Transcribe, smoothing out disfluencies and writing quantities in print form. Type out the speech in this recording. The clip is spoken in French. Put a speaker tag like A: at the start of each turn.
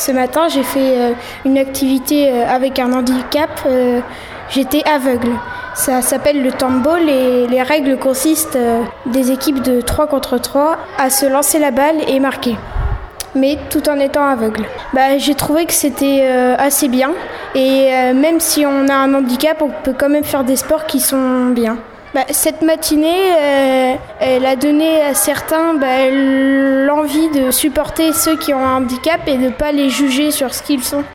A: Ce matin, j'ai fait une activité avec un handicap. J'étais aveugle. Ça s'appelle le handball et les règles consistent des équipes de 3 contre 3 à se lancer la balle et marquer, mais tout en étant aveugle. J'ai trouvé que c'était assez bien et même si on a un handicap, on peut quand même faire des sports qui sont bien. Cette matinée, elle a donné à certains l'envie de supporter ceux qui ont un handicap et de ne pas les juger sur ce qu'ils sont.